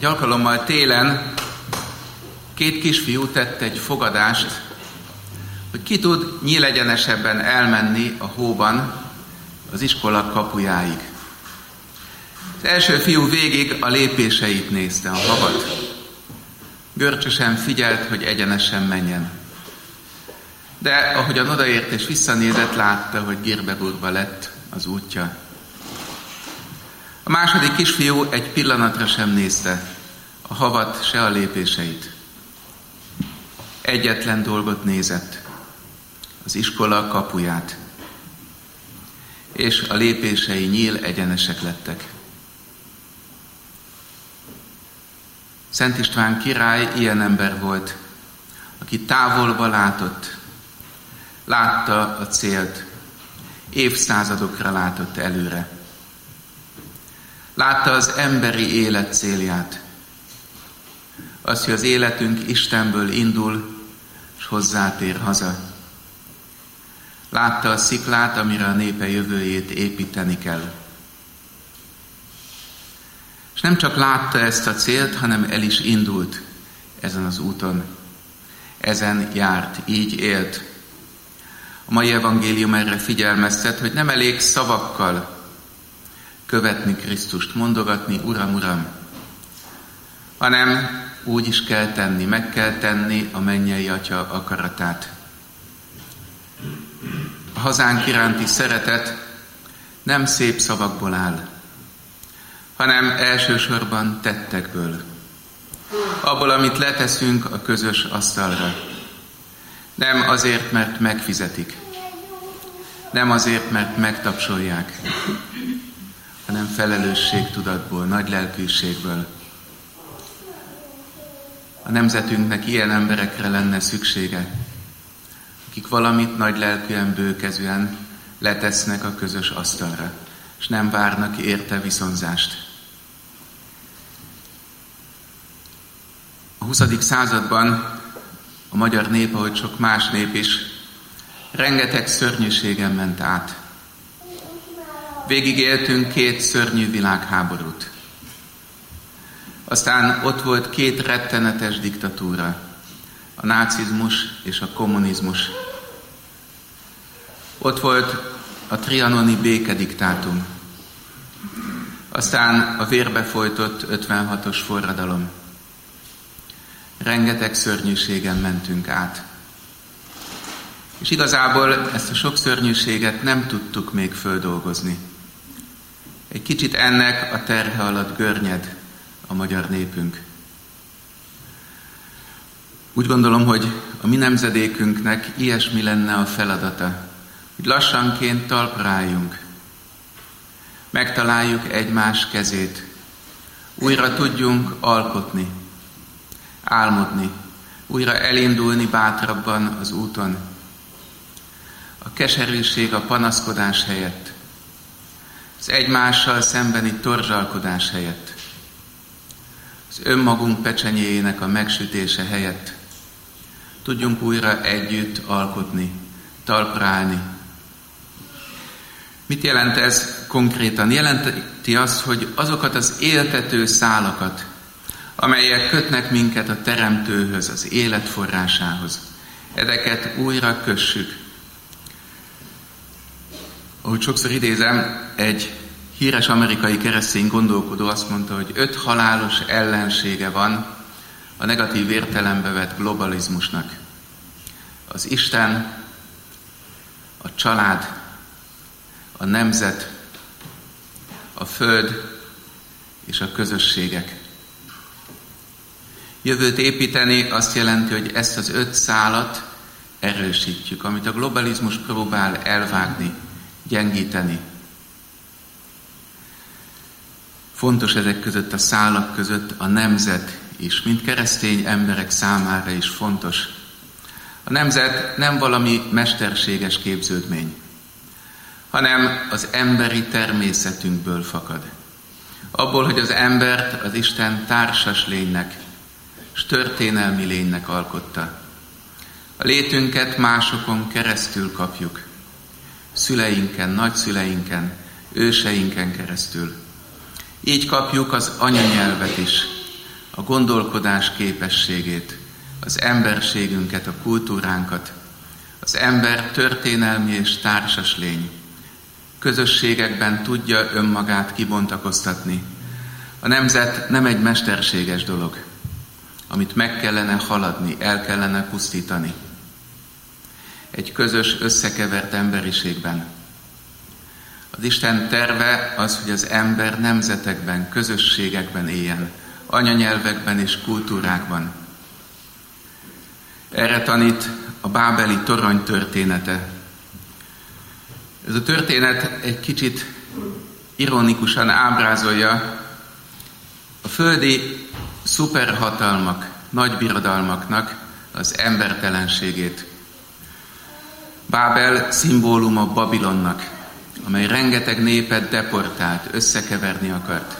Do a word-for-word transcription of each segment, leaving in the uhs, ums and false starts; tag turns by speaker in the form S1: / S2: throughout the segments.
S1: Egy alkalommal télen két kisfiú tett egy fogadást, hogy ki tud nyílegyenesebben elmenni a hóban az iskola kapujáig. Az első fiú végig a lépéseit nézte, a havat. Görcsösen figyelt, hogy egyenesen menjen. De ahogyan odaért és visszanézett, látta, hogy girbe-gurba lett az útja. A második kisfiú egy pillanatra sem nézte a havat, se a lépéseit. Egyetlen dolgot nézett, az iskola kapuját. És a lépései nyíl egyenesek lettek. Szent István király ilyen ember volt, aki távolba látott, látta a célt, évszázadokra látott előre. Látta az emberi élet célját. Azt, hogy az életünk Istenből indul, és hozzátér haza. Látta a sziklát, amire a népe jövőjét építeni kell. És nem csak látta ezt a célt, hanem el is indult ezen az úton. Ezen járt, így élt. A mai evangélium erre figyelmeztet, hogy nem elég szavakkal követni Krisztust, mondogatni, Uram, Uram, hanem úgy is kell tenni, meg kell tenni a mennyei Atya akaratát. A hazánk iránti szeretet nem szép szavakból áll, hanem elsősorban tettekből. Abból, amit leteszünk a közös asztalra. Nem azért, mert megfizetik. Nem azért, mert megtapsolják, hanem felelősségtudatból, nagy lelkűségből. A nemzetünknek ilyen emberekre lenne szüksége, akik valamit nagy lelkűen, bőkezűen letesznek a közös asztalra, és nem várnak érte viszonzást. A huszadik században a magyar nép, ahogy sok más nép is, rengeteg szörnyűségen ment át. Végigéltünk két szörnyű világháborút. Aztán ott volt két rettenetes diktatúra, a nácizmus és a kommunizmus. Ott volt a trianoni békediktátum. Aztán a vérbe folytott ötvenhatos forradalom. Rengeteg szörnyűségen mentünk át. És igazából ezt a sok szörnyűséget nem tudtuk még földolgozni. Egy kicsit ennek a terhe alatt görnyed a magyar népünk. Úgy gondolom, hogy a mi nemzedékünknek ilyesmi lenne a feladata, hogy lassanként talpra álljunk, megtaláljuk egymás kezét, újra tudjunk alkotni, álmodni, újra elindulni bátrabban az úton. A keserűség, a panaszkodás helyett, az egymással szembeni torzsalkodás helyett, az önmagunk pecsenyéjének a megsütése helyett tudjunk újra együtt alkotni, talpra állni. Mit jelent ez konkrétan? Jelenti azt, hogy azokat az éltető szálakat, amelyek kötnek minket a Teremtőhöz, az élet forrásához, ezeket újra kössük. Ahogy sokszor idézem, egy híres amerikai keresztény gondolkodó azt mondta, hogy öt halálos ellensége van a negatív értelembe vett globalizmusnak. Az Isten, a család, a nemzet, a föld és a közösségek. Jövőt építeni azt jelenti, hogy ezt az öt szálat erősítjük, amit a globalizmus próbál elvágni, gyengíteni. Fontos ezek között, a szálak között a nemzet is, mint keresztény emberek számára is fontos. A nemzet nem valami mesterséges képződmény, hanem az emberi természetünkből fakad. Abból, hogy az embert az Isten társas lénynek, és történelmi lénynek alkotta. A létünket másokon keresztül kapjuk. Szüleinken, nagyszüleinken, őseinken keresztül. Így kapjuk az anyanyelvet is, a gondolkodás képességét, az emberségünket, a kultúránkat. Az ember történelmi és társas lény. Közösségekben tudja önmagát kibontakoztatni. A nemzet nem egy mesterséges dolog, amit meg kellene haladni, el kellene pusztítani. Egy közös, összekevert emberiségben. Az Isten terve az, hogy az ember nemzetekben, közösségekben éljen, anyanyelvekben és kultúrákban. Erre tanít a bábeli torony története. Ez a történet egy kicsit ironikusan ábrázolja a földi szuperhatalmak, nagybirodalmaknak az embertelenségét. Bábel szimbóluma Babilonnak, amely rengeteg népet deportált, összekeverni akart.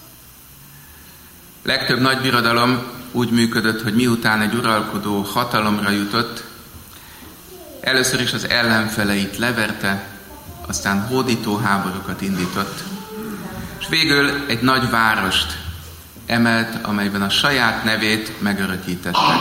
S1: Legtöbb nagybirodalom úgy működött, hogy miután egy uralkodó hatalomra jutott, először is az ellenfeleit leverte, aztán hódító háborúkat indított, és végül egy nagy várost emelt, amelyben a saját nevét megörökítette.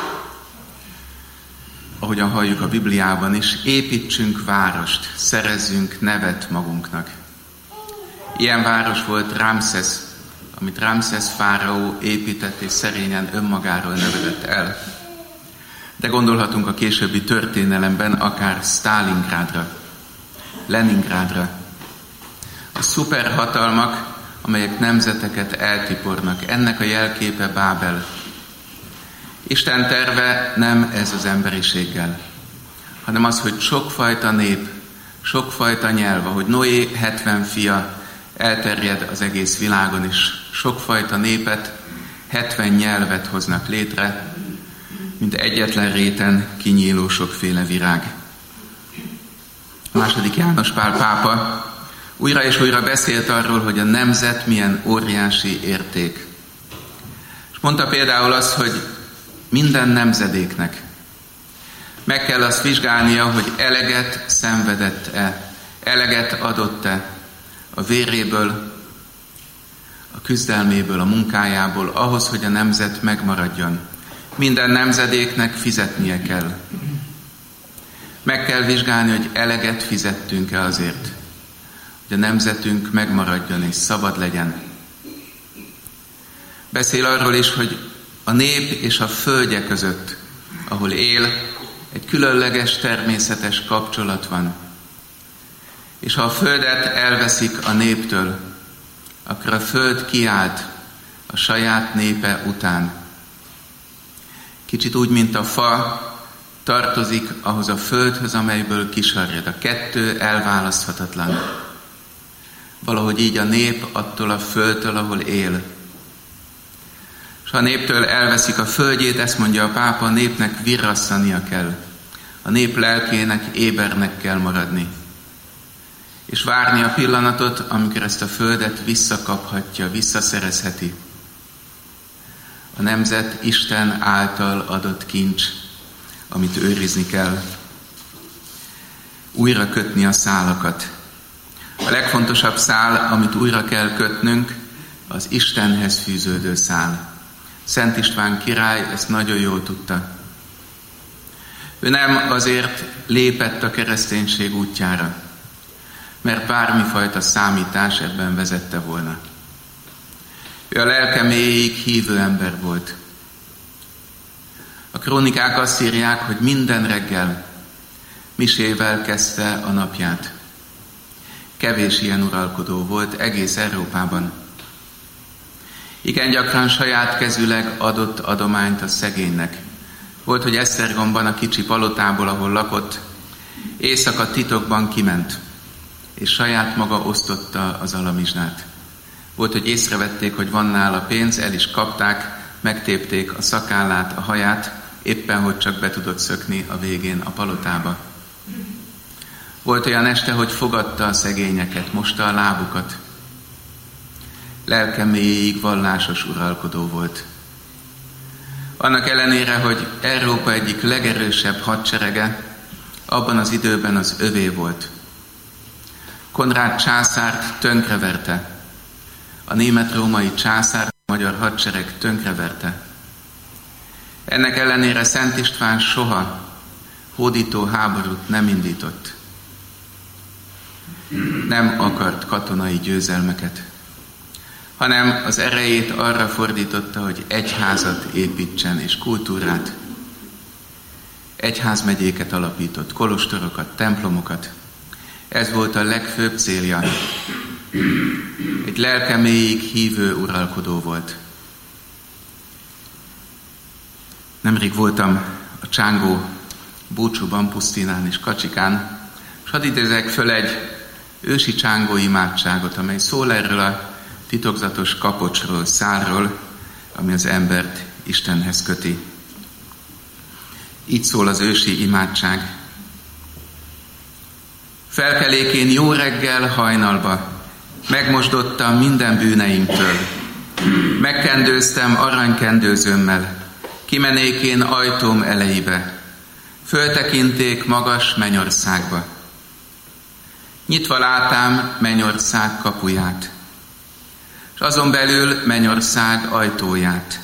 S1: Ahogyan halljuk a Bibliában is, építsünk várost, szerezzünk nevet magunknak. Ilyen város volt Ramszesz, amit Ramszesz fáraó épített és szerényen önmagáról nevedett el. De gondolhatunk a későbbi történelemben akár Sztálingrádra, Leningrádra. A szuperhatalmak, amelyek nemzeteket eltipornak, ennek a jelképe Bábel. Isten terve nem ez az emberiséggel, hanem az, hogy sokfajta nép, sokfajta nyelv, ahogy Noé hetven fia elterjed az egész világon, és sokfajta népet, hetven nyelvet hoznak létre, mint egyetlen réten kinyíló sokféle virág. Második János Pál pápa újra és újra beszélt arról, hogy a nemzet milyen óriási érték. És mondta például azt, hogy minden nemzedéknek meg kell azt vizsgálnia, hogy eleget szenvedett-e, eleget adott-e a véréből, a küzdelméből, a munkájából, ahhoz, hogy a nemzet megmaradjon. Minden nemzedéknek fizetnie kell. Meg kell vizsgálni, hogy eleget fizettünk-e azért, hogy a nemzetünk megmaradjon és szabad legyen. Beszél arról is, hogy a nép és a földje között, ahol él, egy különleges természetes kapcsolat van. És ha a földet elveszik a néptől, akkor a föld kiált a saját népe után. Kicsit úgy, mint a fa tartozik ahhoz a földhöz, amelyből kisarjad. A kettő elválaszthatatlan. Valahogy így a nép attól a földtől, ahol él. És ha a néptől elveszik a földjét, ezt mondja a pápa, a népnek virrasszania kell. A nép lelkének ébernek kell maradni. És várni a pillanatot, amikor ezt a földet visszakaphatja, visszaszerezheti. A nemzet Isten által adott kincs, amit őrizni kell. Újra kötni a szálakat. A legfontosabb szál, amit újra kell kötnünk, az Istenhez fűződő szál. Szent István király ezt nagyon jól tudta. Ő nem azért lépett a kereszténység útjára, mert bármifajta számítás ebben vezette volna. Ő a lelke mélyéig hívő ember volt. A krónikák azt írják, hogy minden reggel misével kezdte a napját. Kevés ilyen uralkodó volt egész Európában. Igen gyakran saját kezűleg adott adományt a szegénynek. Volt, hogy Esztergomban, a kicsi palotából, ahol lakott, éjszaka titokban kiment, és saját maga osztotta az alamizsnát. Volt, hogy észrevették, hogy van nála pénz, el is kapták, megtépték a szakállát, a haját, éppen hogy csak be tudott szökni a végén a palotába. Volt olyan este, hogy fogadta a szegényeket, mosta a lábukat. Lelke mélyéig vallásos uralkodó volt. Annak ellenére, hogy Európa egyik legerősebb hadserege abban az időben az övé volt. Konrád császárt tönkreverte. A német-római császár magyar hadsereg tönkreverte. Ennek ellenére Szent István soha hódító háborút nem indított. Nem akart katonai győzelmeket, hanem az erejét arra fordította, hogy egyházat építsen és kultúrát. Egyházmegyéket alapított, kolostorokat, templomokat. Ez volt a legfőbb célja. Egy lelkeméig hívő uralkodó volt. Nemrég voltam a Csángó búcsúban, Pusztinán és Kacsikán, és hadd idézek föl egy ősi csángó imádságot, amely szól erről a titokzatos kapocsról, szálról, ami az embert Istenhez köti. Így szól az ősi imádság. Felkelékén jó reggel hajnalba megmosdottam minden bűneimtől. Megkendőztem aranykendőzőmmel, kimenékén ajtóm elejébe. Föltekinték magas mennyországba. Nyitva látám mennyország kapuját, és azon belül mennyország ajtóját.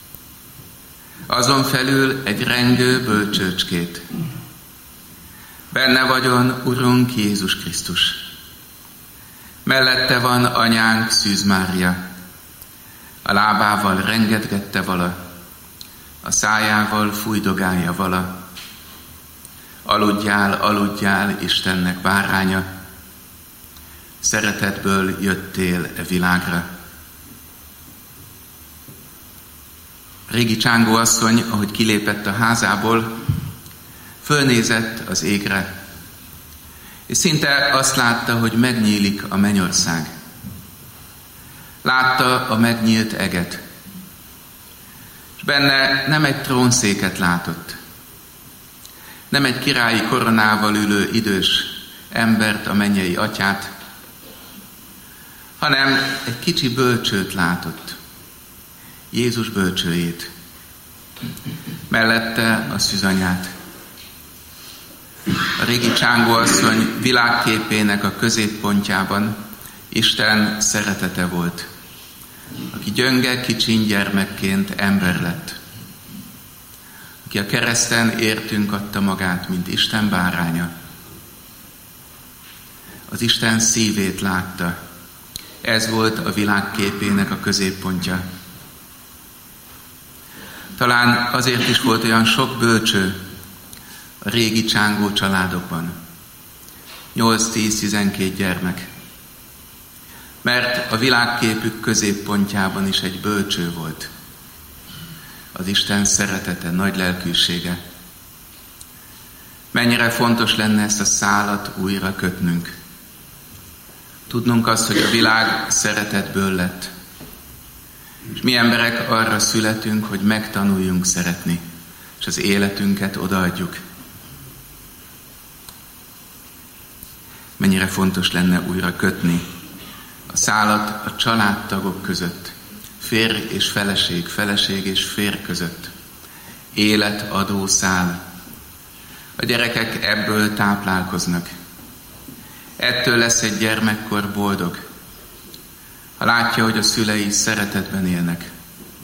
S1: Azon felül egy rengő bölcsőcskét. Benne vagyon Urunk Jézus Krisztus. Mellette van anyánk Szűz Mária. A lábával rengetgette vala, a szájával fújdogálja vala. Aludjál, aludjál, Istennek báránya. Szeretetből jöttél e világra. Régi Csángó asszony, ahogy kilépett a házából, fölnézett az égre, és szinte azt látta, hogy megnyílik a mennyország. Látta a megnyílt eget, és benne nem egy trónszéket látott, nem egy királyi koronával ülő idős embert, a mennyei atyát, hanem egy kicsi bölcsőt látott, Jézus bölcsőjét, mellette a szűzanyát. A régi Csángó asszony világképének a középpontjában Isten szeretete volt, aki gyönge, kicsin gyermekként ember lett, aki a kereszten értünk adta magát, mint Isten báránya. Az Isten szívét látta. Ez volt a világképének a középpontja. Talán azért is volt olyan sok bölcső a régi Csángó családokban. nyolc-tíz-tizenkét gyermek. Mert a világképük középpontjában is egy bölcső volt. Az Isten szeretete, nagy lelkűsége. Mennyire fontos lenne ezt a szálat újra kötnünk. Tudnunk azt, hogy a világ szeretetből lett. És mi emberek arra születünk, hogy megtanuljunk szeretni, és az életünket odaadjuk. Mennyire fontos lenne újra kötni a szálat a családtagok között, férj és feleség, feleség és férj között. Életadó szál. A gyerekek ebből táplálkoznak. Ettől lesz egy gyermekkor boldog, ha látja, hogy a szülei szeretetben élnek.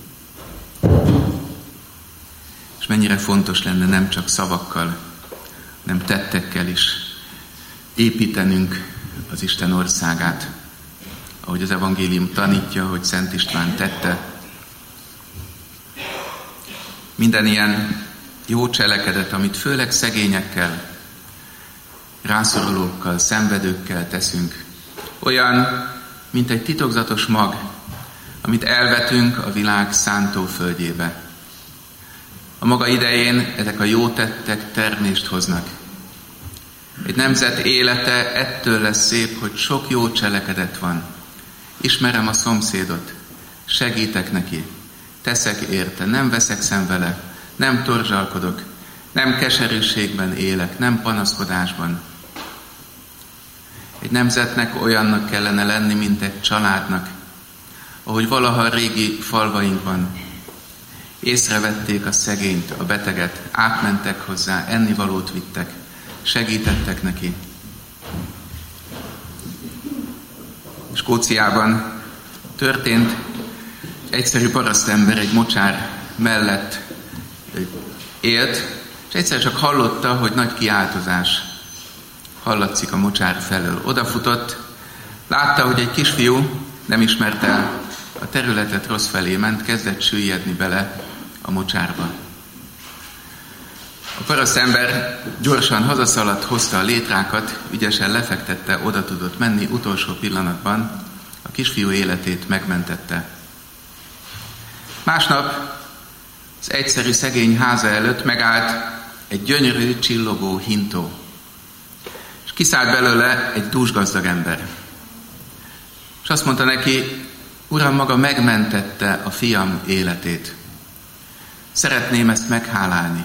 S1: És mennyire fontos lenne nem csak szavakkal, hanem tettekkel is építenünk az Isten országát, ahogy az evangélium tanítja, hogy Szent István tette. Minden ilyen jó cselekedet, amit főleg szegényekkel, rászorulókkal, szenvedőkkel teszünk, olyan, mint egy titokzatos mag, amit elvetünk a világ szántóföldjébe. A maga idején ezek a jó tettek termést hoznak. Egy nemzet élete ettől lesz szép, hogy sok jó cselekedet van. Ismerem a szomszédot, segítek neki, teszek érte, nem veszekszem vele, nem torzsalkodok, nem keserűségben élek, nem panaszkodásban. Egy nemzetnek olyannak kellene lenni, mint egy családnak, ahogy valaha a régi falvainkban észrevették a szegényt, a beteget, átmentek hozzá, ennivalót vittek, segítettek neki. Skóciában történt egyszerű parasztember egy mocsár mellett élt, és egyszer csak hallotta, hogy nagy kiáltozás hallatszik a mocsár felől. Odafutott, látta, hogy egy kisfiú nem ismerte a területet, rossz felé ment, kezdett süllyedni bele a mocsárba. A parasztember gyorsan hazaszaladt, hozta a létrákat, ügyesen lefektette, oda tudott menni, utolsó pillanatban a kisfiú életét megmentette. Másnap az egyszerű szegény háza előtt megállt egy gyönyörű, csillogó hintó, és kiszállt belőle egy dúsgazdag ember. És azt mondta neki: Uram, maga megmentette a fiam életét. Szeretném ezt meghálálni.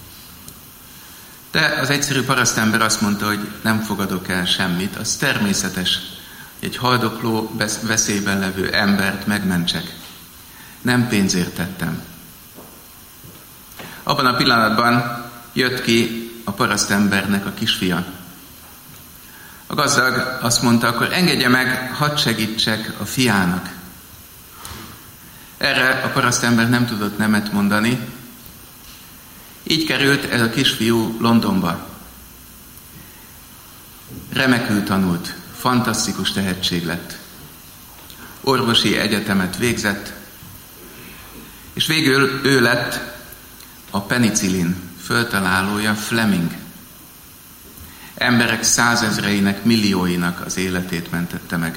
S1: De az egyszerű parasztember azt mondta, hogy nem fogadok el semmit, az természetes, hogy egy haldokló, veszélyben levő embert megmentsek. Nem pénzért tettem. Abban a pillanatban jött ki a parasztembernek a kisfia. A gazdag azt mondta: akkor engedje meg, hadd segítsek a fiának. Erre a parasztember nem tudott nemet mondani. Így került ez a kisfiú Londonba. Remekül tanult, fantasztikus tehetség lett. Orvosi egyetemet végzett, és végül ő lett a penicillin föltalálója, Fleming. Emberek százezreinek, millióinak az életét mentette meg.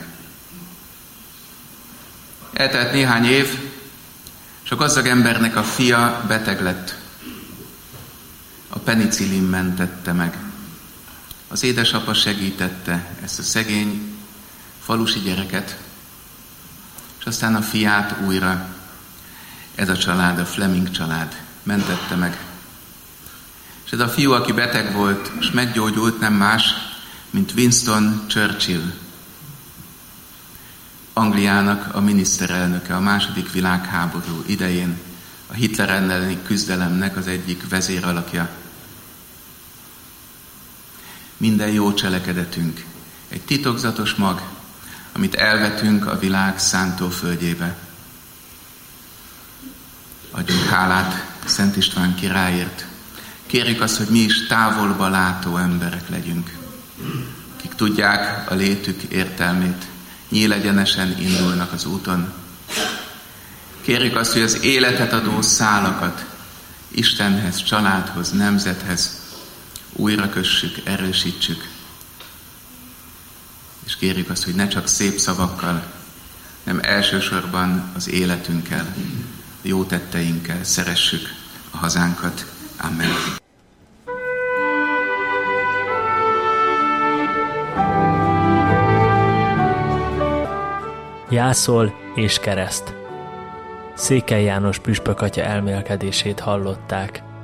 S1: Eltelt néhány év, és a gazdag embernek a fia beteg lett. A penicillin mentette meg. Az édesapa segítette ezt a szegény falusi gyereket, és aztán a fiát újra ez a család, a Fleming család mentette meg. És ez a fiú, aki beteg volt, és meggyógyult, nem más, mint Winston Churchill, Angliának a miniszterelnöke a második világháború idején, a Hitler elleni küzdelemnek az egyik vezéralakja. Minden jó cselekedetünk egy titokzatos mag, amit elvetünk a világ szántóföldjébe. Adjunk hálát Szent István királyért. Kérjük azt, hogy mi is távolba látó emberek legyünk, akik tudják a létük értelmét, nyílegyenesen indulnak az úton. Kérjük azt, hogy az életet adó szálakat Istenhez, családhoz, nemzethez újra kössük, erősítsük. És kérjük azt, hogy ne csak szép szavakkal, nem elsősorban az életünkkel, jó tetteinkkel szeressük a hazánkat. Amen.
S2: Jászol és kereszt. Székely János püspök atya elmélkedését hallották.